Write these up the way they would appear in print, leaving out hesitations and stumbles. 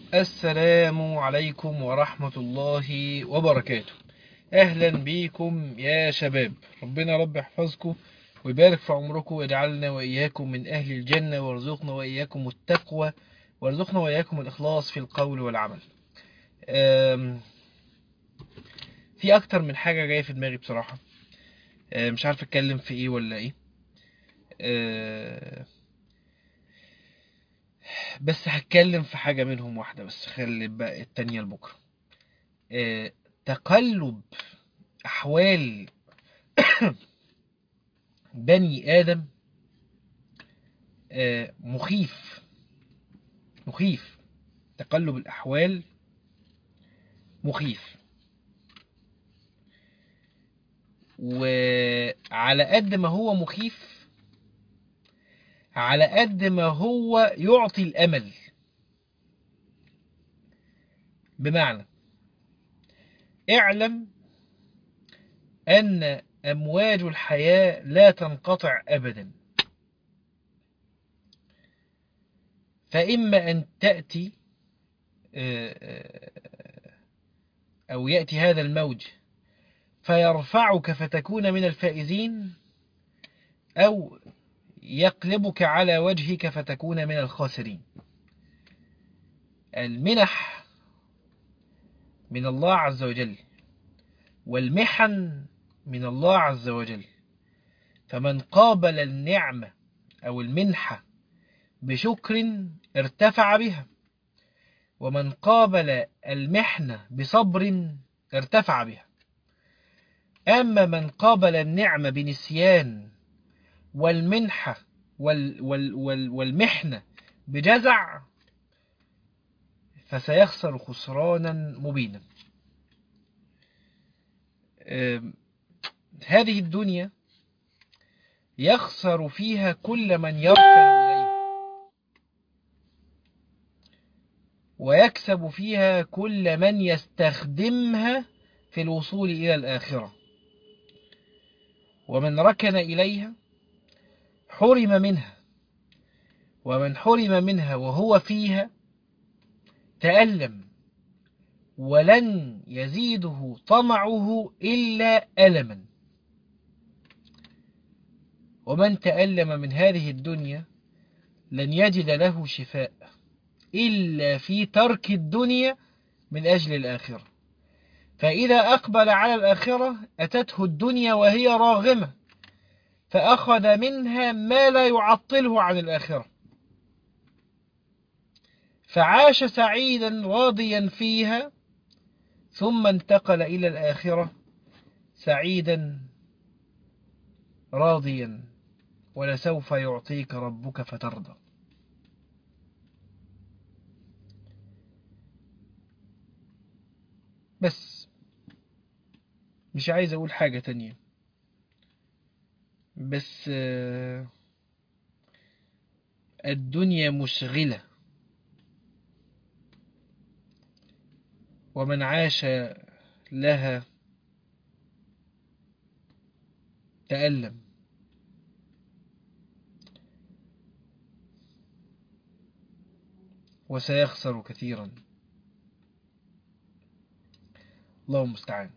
السلام عليكم ورحمة الله وبركاته. أهلا بيكم يا شباب، ربنا رب يحفظكم ويبارك في عمركم ويجعلنا وإياكم من أهل الجنة، وارزقنا وإياكم التقوى، وارزقنا وإياكم الإخلاص في القول والعمل. أم، في أكتر من حاجة جاية في دماغي بصراحة. مش عارف أتكلم في إيه ولا إيه. أه، بس هتكلم في حاجة منهم واحدة بس، خلي بقى التانية لبكرة. أه، تقلب أحوال بني آدم مخيف. مخيف. تقلب الأحوال مخيف. وعلى قد ما هو مخيف، على قد ما هو يعطي الأمل. بمعنى، اعلم أن أمواج الحياة لا تنقطع أبدا. فإما أن تأتي أو يأتي هذا الموج فيرفعك فتكون من الفائزين، أو يقلبك على وجهك فتكون من الخاسرين. المنح من الله عز وجل والمحن من الله عز وجل. فمن قابل النعمة أو المنحة بشكر ارتفع بها، ومن قابل المحنة بصبر ارتفع بها. أما من قابل النعمة بنسيان والمنحة والمحنة بجزع فسيخسر خسرانا مبينا. هذه الدنيا يخسر فيها كل من يركن إليها، ويكسب فيها كل من يستخدمها في الوصول إلى الآخرة. ومن ركن إليها حرم منها، ومن حرم منها وهو فيها تألم، ولن يزيده طمعه إلا ألما. ومن تألم من هذه الدنيا لن يجد له شفاء إلا في ترك الدنيا من أجل الآخرة. فإذا أقبل على الآخرة أتته الدنيا وهي راغمة، فأخذ منها ما لا يعطله عن الآخرة، فعاش سعيدا راضيا فيها، ثم انتقل إلى الآخرة سعيدا راضيا، ولسوف يعطيك ربك فترضى. بس مش عايز أقول حاجة تانية. بس الدنيا مشغلة، ومن عاش لها تألم. وسيخسر كثيرا. الله المستعان.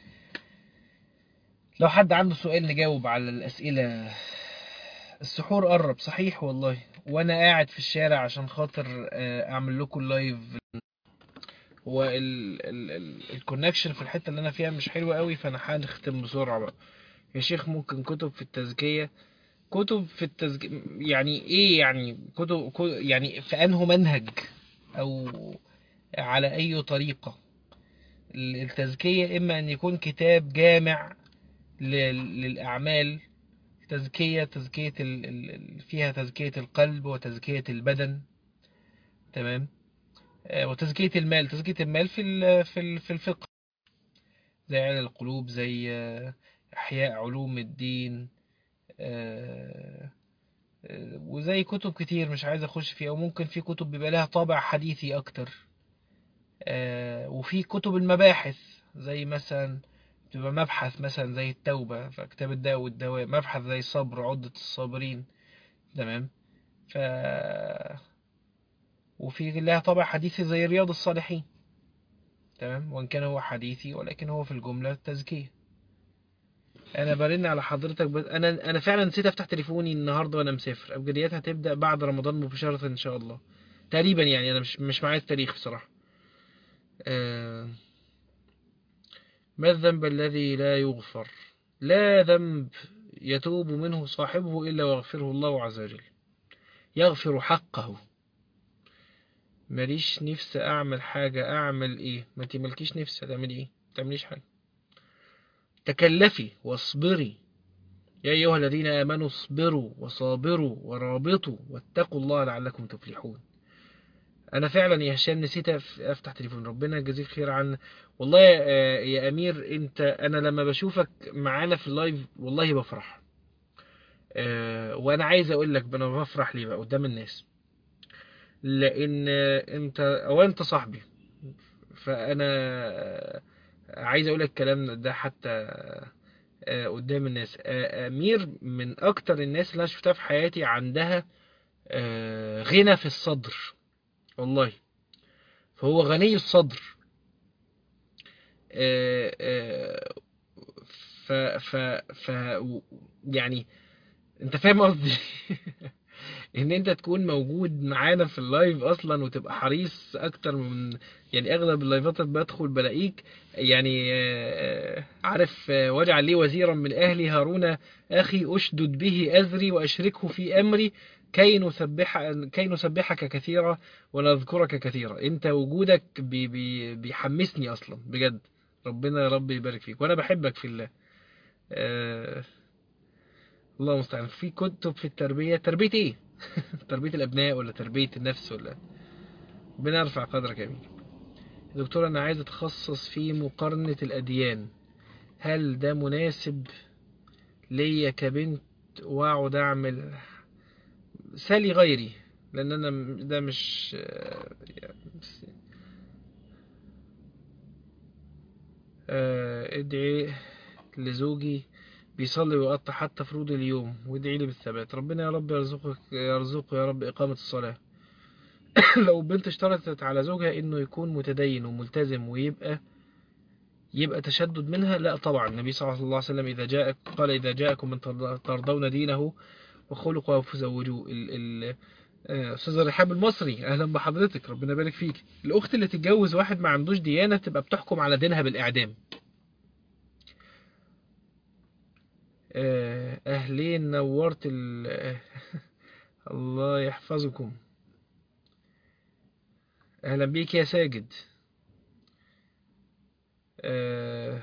لو حد عنده سؤال نجاوب على الأسئلة. السحور قرب صحيح والله، وانا قاعد في الشارع عشان خاطر اعمل لكم لايف. هو الكونكشن في الحتة اللي انا فيها مش حلوة قوي، فانا هنختم بسرعة بقى. يا شيخ ممكن كتب في التزكية. كتب في التزكية يعني ايه؟ يعني يعني في انه منهج، او على اي طريقة؟ التزكية اما ان يكون كتاب جامع للأعمال. تزكية فيها تزكية القلب وتزكية البدن. تمام. وتزكية المال. تزكية المال في الفقه، زي علم القلوب، زي إحياء علوم الدين. آه، وزي كتب كتير مش عايز أخش فيها. وممكن في كتب بيبقى لها طابع حديثي أكتر. وفي كتب المباحث، زي مثلا تبقى مبحث مثلا زي التوبة، فكتاب الداء والدواء. مبحث زي الصبر، عدة الصابرين. تمام. ف وفي لها طابع حديثي زي رياض الصالحين. تمام، وان كان هو حديثي ولكن هو في الجملة تزكية. انا برن على حضرتك، بس انا فعلا نسيت افتح تليفوني النهارده وانا مسافر. ابجديات هتبدأ بعد رمضان مباشرة ان شاء الله تقريبا، يعني انا مش معايا التاريخ بصراحة. آه، ما الذنب الذي لا يغفر؟ لا ذنب يتوب منه صاحبه إلا ويغفره الله عز وجل، يغفر حقه. ماليش نفس أعمل حاجة، أعمل إيه؟ ما انتي مالكيش نفس تعملي إيه؟ تعمليش حاجة. تكلفي واصبري، يا أيها الذين آمنوا اصبروا وصابروا ورابطوا واتقوا الله لعلكم تفلحون. أنا فعلا يا هشام نسيت أفتح تليفون، ربنا يجازيك خير عن. والله يا أمير، أنا لما بشوفك معانا في اللايف والله بفرح. وانا عايز اقول لك انا بفرح ليه بقى قدام الناس، لان انت صاحبي. فانا عايز اقول لك الكلام ده حتى قدام الناس. امير من اكتر الناس اللي انا شفتها في حياتي عندها غنى في الصدر والله. فهو غني الصدر. آه، آه، ف ف ف يعني انت فاهم قصدي. ان انت تكون موجود معانا في اللايف اصلا وتبقى حريص اكتر من، يعني اغلب اللايفات اللي بدخل بلاقيك، يعني عارف، واجعل لي وزيرا من اهلي هارون اخي اشدد به ازري واشركه في امري كي نسبحك كثيرا ونذكرك كثيرا. انت وجودك بيحمسني اصلا بجد. ربنا يا رب يبارك فيك، وانا بحبك في الله. آه، الله المستعان. في كتب في التربية، تربية ايه؟ تربية الابناء ولا تربية النفس ولا؟ بنرفع قدرك يا امين. دكتور انا عايز اتخصص في مقارنة الاديان، هل ده مناسب ليا كبنت؟ واقعد اعمل سالي غيري، لان انا ده مش ادعي لزوجي بيصلي ويقطع حتى فروض اليوم، وادعي لي بالثبات. ربنا يا رب يرزقه يا رب إقامة الصلاة. لو بنت اشترطت على زوجها انه يكون متدين وملتزم يبقى تشدد منها؟ لا طبعا. النبي صلى الله عليه وسلم قال اذا جاءكم من ترضون دينه وخلقه فزوجوه. استاذ رحاب المصري، اهلا بحضرتك، ربنا يبارك فيك. الاخت اللي تتجوز واحد ما عندوش ديانة تبقى بتحكم على دينها بالاعدام. اهلين نورت الله يحفظكم. اهلا بيك يا ساجد. آه،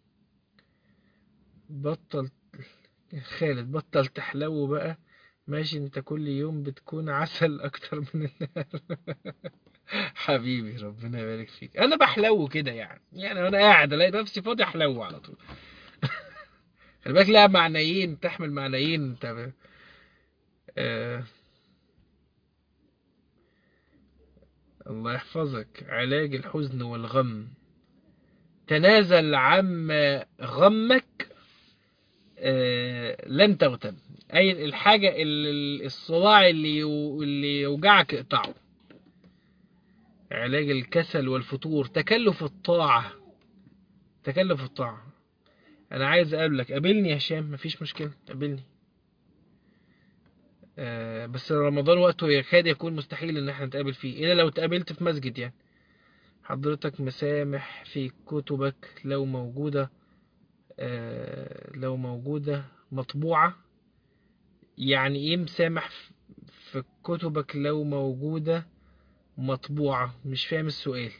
بطل خالد، بطل تحلو بقى. ماشي، انت كل يوم بتكون عسل اكتر من حبيبي ربنا يبارك فيك. انا بحلو كده يعني وانا قاعد الاقي نفسي فاضي احلو على طول. خلي بالك لها معنيين، تحمل معنيين انت. آه، الله يحفظك. علاج الحزن والغم، تنازل عما غمك لن تغتم. اي الحاجة الصداع اللي يوجعك اقطعه. علاج الكسل والفتور، تكلف الطاعة. تكلف الطاعة. انا عايز اقابلك، قابلني يا هشام، مفيش مشكلة قابلني. بس رمضان وقته يكاد يكون مستحيل ان احنا نتقابل فيه الا لو اتقابلت في مسجد يعني. حضرتك مسامح في كتبك لو موجودة، لو موجودة مطبوعة؟ يعني ايه مسامح في كتبك لو موجودة مطبوعة؟ مش فاهم السؤال.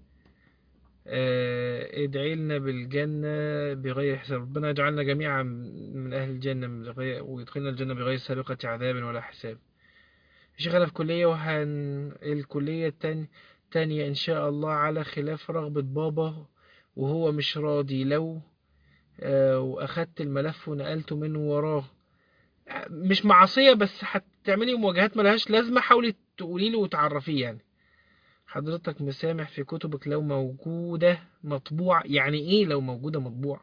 ادعي لنا بالجنة بغير حساب. ربنا يجعلنا جميعا من أهل الجنة ويدخلنا الجنة بغير سابقة عذاب ولا حساب. يا شيخ أنا في كلية الكلية تانية إن شاء الله على خلاف رغبة بابا، وهو مش راضي. لو وأخدت الملف ونقلته من وراه، مش معصية بس هتعملي مواجهات ملهاش لازمة، حاولي تقولي له وتعرفيه يعني. حضرتك مسامح في كتبك لو موجودة مطبوع؟ يعني ايه لو موجودة مطبوع؟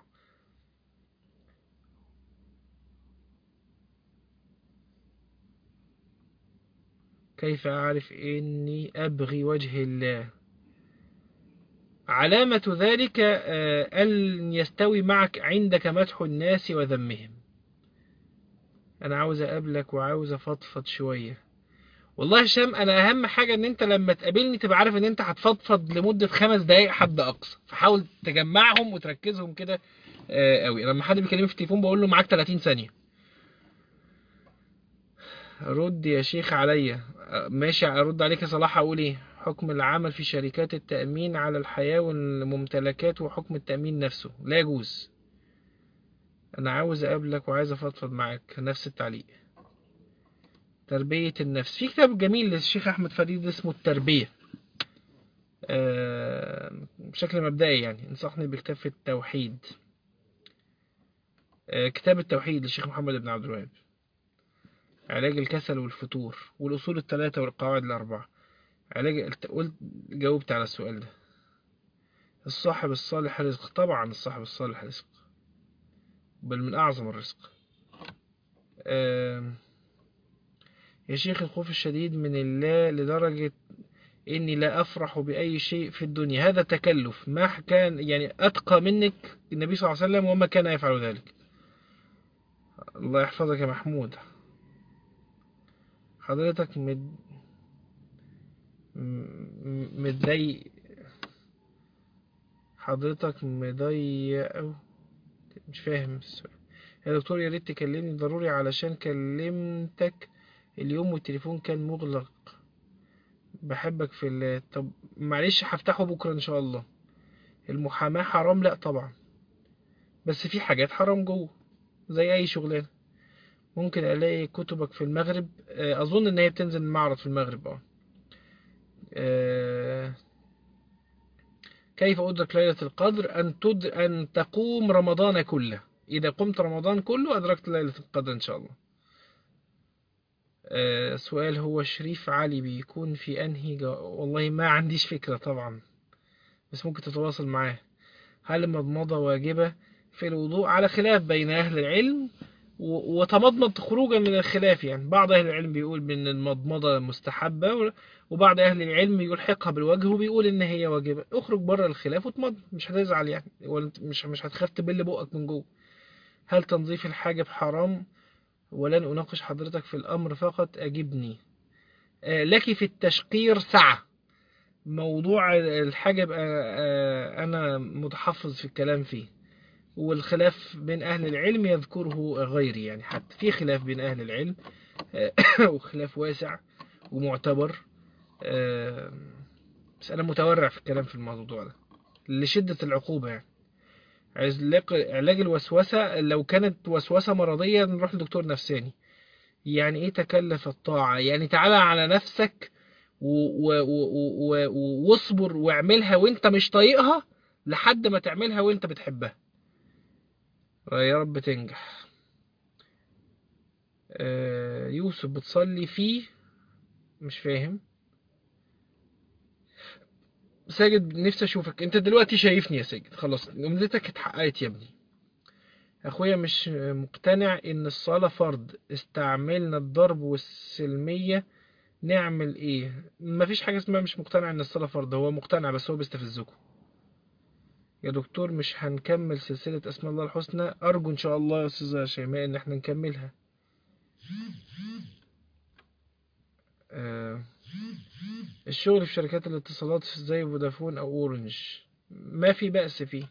كيف أعرف إني أبغي وجه الله؟ علامة ذلك أن يستوي معك عندك مدح الناس وذمهم. أنا عاوز أقابلك وعاوز أفضفض شوية. والله يا هشام، أنا أهم حاجة إن أنت لما تقابلني تبقى عارف إن أنت هتفضفض لمدة 5 دقايق حد أقصى، فحاول تجمعهم وتركزهم كده قوي. لما حد بيكلمني في التليفون بقول له معاك 30 ثانية. رد يا شيخ عليا. ماشي، ارد عليك يا صلاح. اقول ايه؟ حكم العمل في شركات التأمين على الحياة والممتلكات وحكم التأمين نفسه لا يجوز. انا عاوز اقابلك وعايز افضفض معاك. نفس التعليق. تربية النفس، في كتاب جميل للشيخ احمد فريد اسمه التربية. بشكل مبدئي يعني انصحني بكتاب في التوحيد. كتاب التوحيد للشيخ محمد بن عبد الوهاب. علاج الكسل والفتور والأصول الثلاثة والقواعد الأربعة. قلت جاوبت على السؤال ده. الصاحب الصالح رزق، طبعا الصاحب الصالح رزق، بل من أعظم الرزق. يا شيخ، الخوف الشديد من الله لدرجة إني لا أفرح بأي شيء في الدنيا، هذا تكلف. ما كان يعني أتقى منك النبي صلى الله عليه وسلم وما كان يفعل ذلك. الله يحفظك يا محمود. حضرتك متضايق. حضرتك مضيق، مش فاهم السؤال. يا دكتور يا ريت تكلمني ضروري علشان كلمتك اليوم والتليفون كان مغلق. بحبك في الله. طب معلش هفتحه بكرة ان شاء الله. المحاماة حرام؟ لا طبعا، بس في حاجات حرام جوه زي اي شغلانة. ممكن الاقي كتبك في المغرب؟ اظن ان هي بتنزل المعرض في المغرب. آه، كيف ادرك ليلة القدر؟ ان تقوم رمضان كله. اذا قمت رمضان كله ادركت ليلة القدر ان شاء الله. سؤال، هو شريف علي بيكون في انهي والله ما عنديش فكرة طبعا، بس ممكن تتواصل معاه. هل المضمضة واجبة في الوضوء؟ على خلاف بين أهل العلم، وتمضمض خروجا من الخلاف. يعني بعض أهل العلم بيقول بأن المضمضة مستحبة، وبعض أهل العلم يلحقها بالوجه وبيقول إن هي واجبة. اخرج بره الخلاف وتمضمض، مش هتزعل يعني، ولا مش هتخاف تبل بقك من جوه. هل تنظيف الحاجب حرام؟ ولن أناقش حضرتك في الأمر، فقط أجبني. لك في التشقير سعة. موضوع الحاجب أنا متحفظ في الكلام فيه، والخلاف بين أهل العلم يذكره غيري. يعني حتى في خلاف بين أهل العلم وخلاف واسع ومعتبر. بس أنا متورع في الكلام في الموضوع ده لشدة العقوبة. يعني علاج الوسوسة، لو كانت وسوسة مرضية نروح لدكتور نفساني. يعني ايه تكلف الطاعة؟ يعني تعالى على نفسك واصبر واعملها وانت مش طايقها لحد ما تعملها وانت بتحبها. يا رب تنجح. يوسف، بتصلي فيه؟ مش فاهم. ساجد، نفسي اشوفك. انت دلوقتي شايفني يا ساجد، خلاص امنيتك اتحققت يا ابني. اخويا مش مقتنع ان الصلاة فرض، استعملنا الضرب والسلمية، نعمل ايه؟ مفيش حاجة اسمها مش مقتنع ان الصلاة فرض، هو مقتنع بس هو بيستفزكم. يا دكتور، مش هنكمل سلسلة اسماء الله الحسنى؟ ارجو ان شاء الله يا استاذة شيماء ان احنا نكملها. آه الشغل في شركات الاتصالات زي فودافون او اورنج ما في بأس فيه.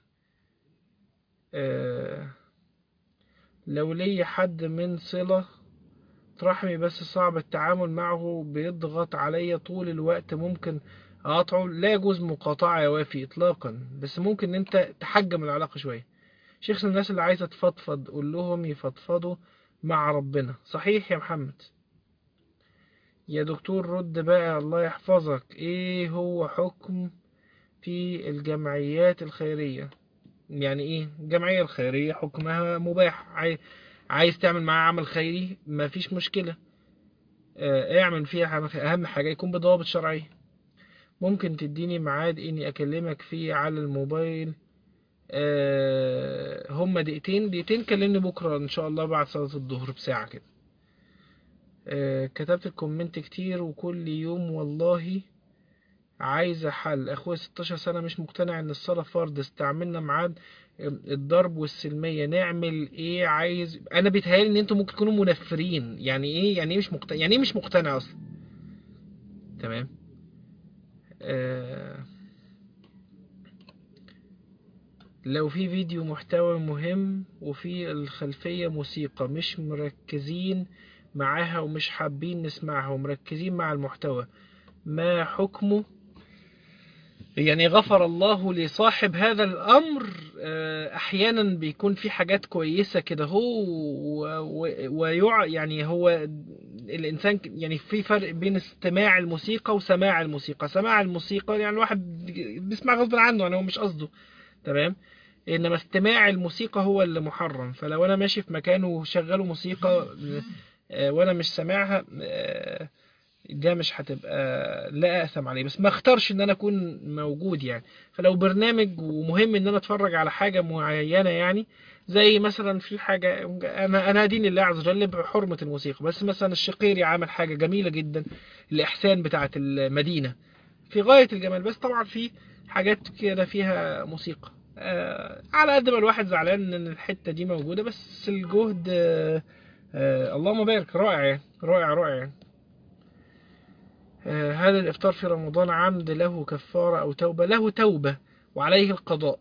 آه لو لي حد من صلة رحمي بس صعب التعامل معه، بيضغط عليا طول الوقت، ممكن اقاطعه؟ لا يجوز مقاطعة يا وافي اطلاقا، بس ممكن ان انت تحجم العلاقة شوية. شيخ، الناس اللي عايزة تفضفض قول لهم يفضفضوا مع ربنا. صحيح يا محمد. يا دكتور رد بقى، الله يحفظك. ايه هو حكم في الجمعيات الخيرية؟ يعني ايه الجمعية الخيرية؟ حكمها مباح. عايز تعمل معاها عمل خيري مفيش مشكلة. اعمل فيها، اهم حاجة يكون بضوابط شرعية. ممكن تديني ميعاد اني اكلمك فيه على الموبايل؟ هما دقيقتين دقيقتين. كلمني بكرة ان شاء الله بعد صلاة الظهر بساعة كده. كتبت الكومنت كتير وكل يوم والله عايزة حل. اخويا 16 سنة مش مقتنع ان الصلاة فرض، استعملنا ميعاد الضرب والسلمية، نعمل ايه؟ عايز انا بيتهيألي ان انتوا ممكن تكونوا منفرين. يعني ايه؟ يعني ايه مش مقتنع؟ يعني ايه مش مقتنع اصلا؟ تمام. آه لو في فيديو محتوى مهم وفي الخلفية موسيقى مش مركزين معاها ومش حابين نسمعها ومركزين مع المحتوى، ما حكمه؟ يعني غفر الله لصاحب هذا الأمر. أحيانا بيكون في حاجات كويسة كده، يعني هو الإنسان يعني في فرق بين استماع الموسيقى وسماع الموسيقى. سماع الموسيقى يعني الواحد بيسمع غصب عنه، يعني هو مش قصده. تمام. انما استماع الموسيقى هو اللي محرم. فلو انا ماشي في مكان وشغلوا موسيقى وانا مش سامعها، ده مش هتبقى لا أأثم عليه، بس ما اختارش ان انا اكون موجود يعني. فلو برنامج ومهم ان انا اتفرج على حاجة معينة، يعني زي مثلا في حاجة، انا ادين لله عز وجل بحرمة الموسيقى، بس مثلا الشقيري عمل حاجة جميلة جدا، الإحسان بتاعة المدينة في غاية الجمال، بس طبعا في حاجات كده فيها موسيقى. على قد ما الواحد زعلان ان الحتة دي موجودة، بس الجهد اللهم بارك، رائع يعني، رائع رائع يعني. هل الإفطار في رمضان عمد له كفارة أو توبة؟ له توبة وعليه القضاء.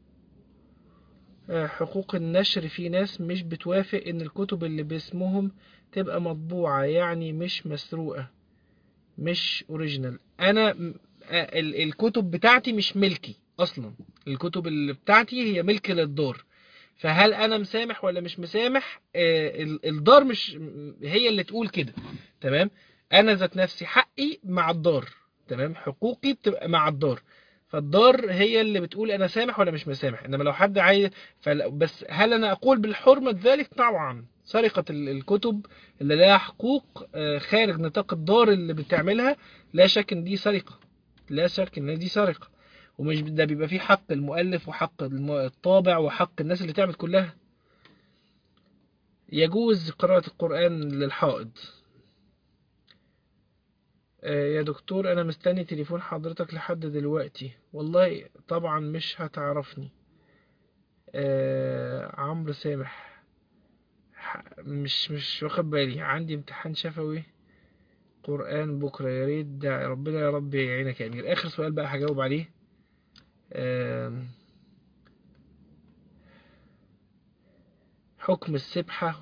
حقوق النشر، في ناس مش بتوافق إن الكتب اللي باسمهم تبقى مطبوعة، يعني مش مسروقة، مش أوريجينال. أنا الكتب بتاعتي مش ملكي أصلا. الكتب اللي بتاعتي هي ملك للدار. فهل أنا مسامح ولا مش مسامح؟ الدار مش هي اللي تقول كده. تمام. أنا ذات نفسي حقي مع الدار. تمام. حقوقي بتبقى مع الدار. فالدار هي اللي بتقول أنا سامح ولا مش مسامح. إنما لو حد عايز بس هل أنا أقول بالحرمة ذلك؟ طبعا سرقة الكتب اللي لها حقوق خارج نطاق الدار اللي بتعملها، لا شك ان دي سرقة. لا شك ان دي سرقة. ومش ده بيبقى فيه حق المؤلف وحق الطابع وحق الناس اللي تعمل كلها. يجوز قراءة القرآن للحائض؟ يا دكتور انا مستني تليفون حضرتك لحد دلوقتي، والله طبعا مش هتعرفني. عمرو سامح. مش واخد بالي، عندي امتحان شفوي قرآن بكرة، يا ريت ده ربنا يا رب يعينك يا أمير. آخر سؤال بقى هجاوب عليه. حكم السبحة.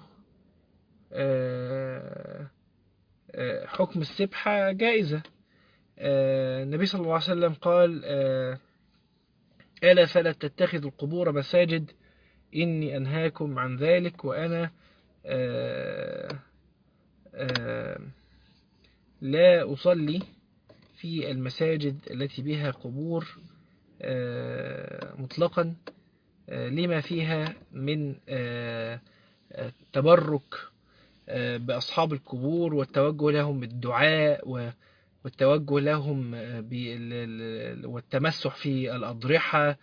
حكم السبحة جائزة. النبي صلى الله عليه وسلم قال ألا فلا تتخذوا القبور مساجد، إني أنهاكم عن ذلك. وأنا آه، آه، لا أصلي في المساجد التي بها قبور مطلقا، لما فيها من تبرك بأصحاب القبور، والتوجه لهم بالدعاء، والتوجه لهم والتمسح في الأضرحة،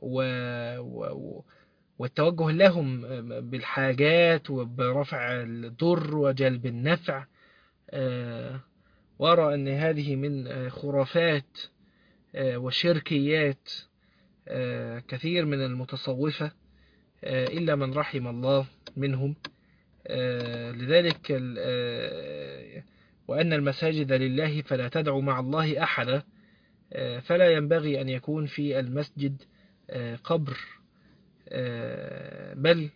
والتوجه لهم بالحاجات وبرفع الضر وجلب النفع. وأرى أن هذه من خرافات وشركيات كثير من المتصوفة، إلا من رحم الله منهم. لذلك وأن المساجد لله فلا تدعوا مع الله أحدا. فلا ينبغي أن يكون في المسجد قبر، بل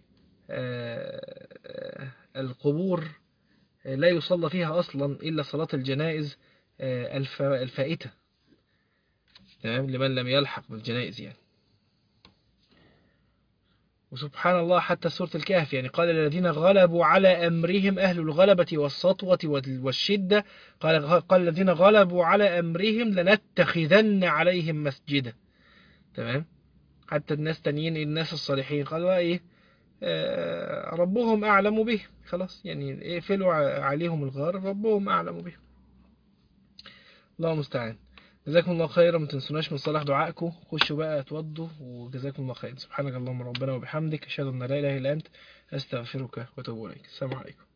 القبور لا يصلى فيها أصلا إلا صلاة الجنائز الفائتة. تمام. لمن لم يلحق بالجنائز يعني. وسبحان الله حتى سورة الكهف يعني قال الذين غلبوا على أمرهم، أهل الغلبة والسطوة والشدة، قال الذين غلبوا على أمرهم لنتخذن عليهم مسجدا. تمام. حتى الناس تانيين، الناس الصالحين قالوا إيه؟ ربهم أعلم به. خلاص يعني اقفلوا عليهم الغار، ربهم أعلم به. الله المستعان. جزاكم الله خيرا. ما تنسوناش من صلاح دعائكم. خشوا بقى اتوضوا، وجزاكم الله خير. سبحانك اللهم ربنا وبحمدك، اشهد ان لا اله الا انت، استغفرك واتوب اليك. السلام عليكم.